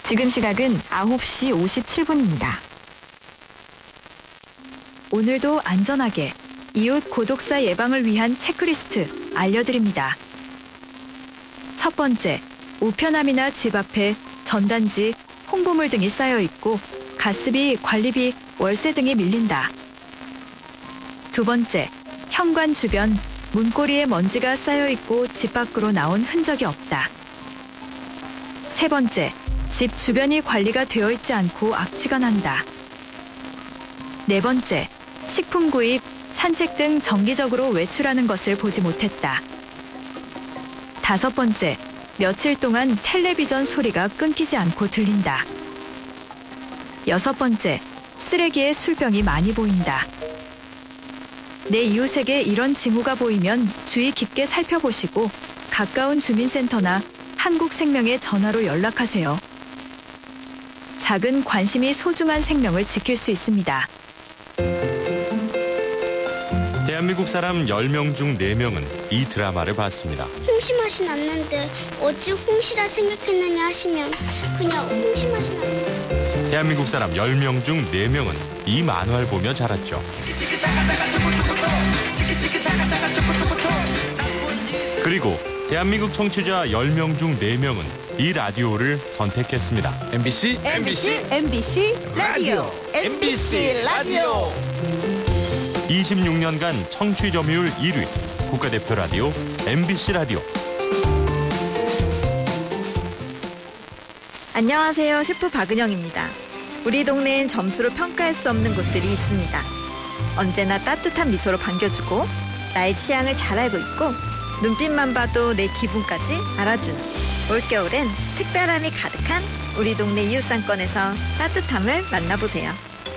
지금 시각은 9시 57분입니다. 오늘도 안전하게 이웃 고독사 예방을 위한 체크리스트 알려드립니다. 첫 번째, 우편함이나 집 앞에 전단지, 홍보물 등이 쌓여 있고 가스비, 관리비, 월세 등이 밀린다. 두 번째, 현관 주변 문고리에 먼지가 쌓여 있고 집 밖으로 나온 흔적이 없다. 세 번째, 집 주변이 관리가 되어 있지 않고 악취가 난다. 네 번째, 식품 구입, 산책 등 정기적으로 외출하는 것을 보지 못했다. 다섯 번째, 며칠 동안 텔레비전 소리가 끊기지 않고 들린다. 여섯 번째, 쓰레기에 술병이 많이 보인다. 내 이웃에게 이런 징후가 보이면 주의 깊게 살펴보시고 가까운 주민센터나 한국생명에 전화로 연락하세요. 작은 관심이 소중한 생명을 지킬 수 있습니다. 대한민국 사람 10명 중 4명은 이 드라마를 봤습니다. 홍시 맛이 났는데 어찌 홍시라 생각했느냐 하시면 그냥 홍시 맛이 났어요. 대한민국 사람 10명 중 4명은 이 만화를 보며 자랐죠. 그리고 대한민국 청취자 10명 중 4명은 이 라디오를 선택했습니다. MBC 라디오. MBC 라디오. 26년간 청취 점유율 1위 국가대표 라디오 MBC 라디오. 안녕하세요. 셰프 박은영입니다. 우리 동네엔 점수로 평가할 수 없는 곳들이 있습니다. 언제나 따뜻한 미소로 반겨주고 나의 취향을 잘 알고 있고 눈빛만 봐도 내 기분까지 알아주는 올겨울엔 특별함이 가득한 우리 동네 이웃상권에서 따뜻함을 만나보세요.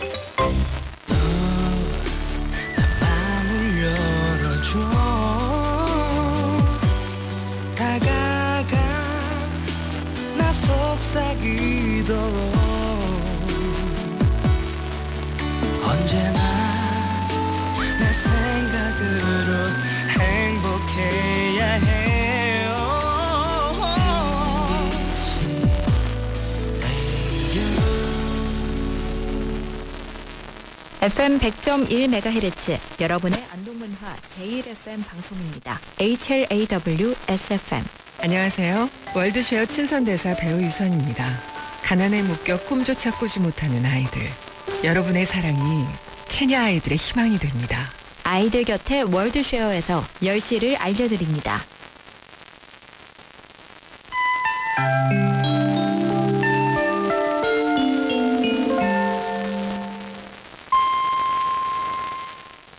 다가가 나 속삭이도록 언제나 내 생각으로 행복해야 해요. FM 100.1MHz 여러분의 안동문화 제1FM 방송입니다. HLAW SFM. 안녕하세요. 월드쉐어 친선대사 배우 유선입니다. 가난에 묶여 꿈조차 꾸지 못하는 아이들. 여러분의 사랑이 케냐 아이들의 희망이 됩니다. 아이들 곁에 월드쉐어에서 10시를 알려드립니다.